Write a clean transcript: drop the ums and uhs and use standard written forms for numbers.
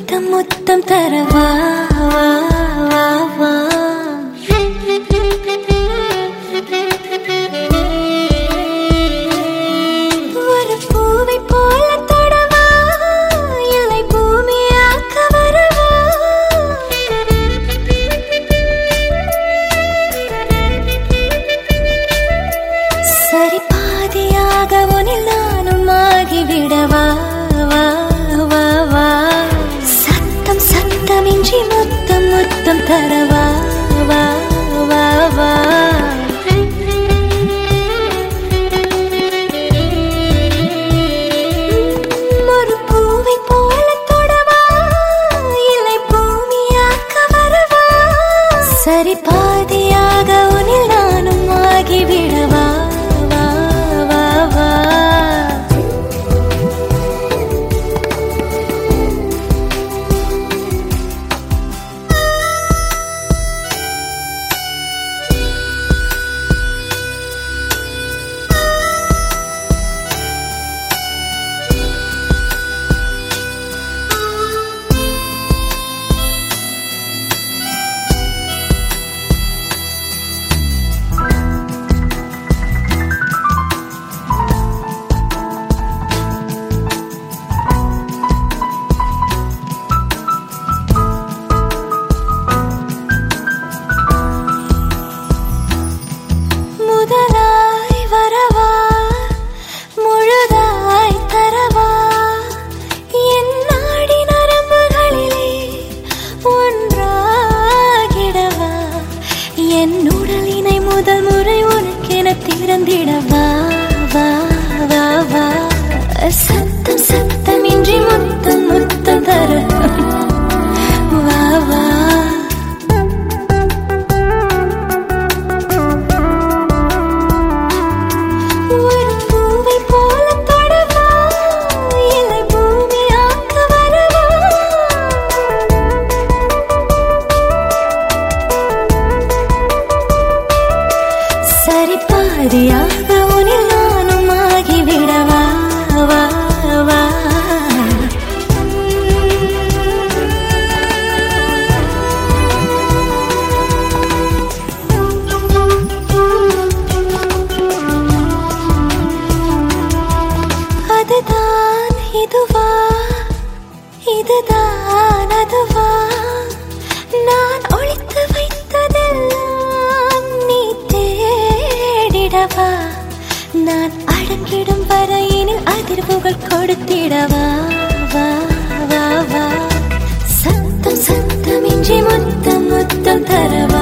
முத்தம் முத்தம் தரவா வா வா வா. ஒரு பூவை போல தொடவா இல்லை பூமியாக்க வரவா. சரி பாதியாக உனில் நானும் ஆகிவிடவா வா வா வா. சத்தம் சத்தமின்றி முத்தம் முத்தம் தரவா வா வா வா. ஒரு பூவை போல தொடவா இல்லை பூமியாக்க வரவா. சரி பாதியாக உனில் நானும் ஆகிவிடவா வா வா வா. முதலாய் வரவா முழுதாய் தரவா. என் நாடி நரம்புகளிலே ஒன்றாகிடவா. என் உடலினை முதல் முறை உனக்கென திறந்திடவா வா வா வா. சத்தம் சத்தமின்றி முத்தம் முத்தம் தர வா வா. ஒரு பூவை போல தொடவா இல்லை பூமியாக்க வரவா. சரி பாதியாக உனில் நானும் ஆகிவிடவா வா வா. அதுதான் இதுவா இதுதான் அதுவா. நான் ஒளித்து வைத்ததெல்லாம் நீ தேடிடவா. நான் அடங்கிடும் வரையினில் அதிர்வுகள் கொடுத்திடவா வா வா வா. சத்தம் சத்தமின்றி முத்தம் முத்தம் தரவா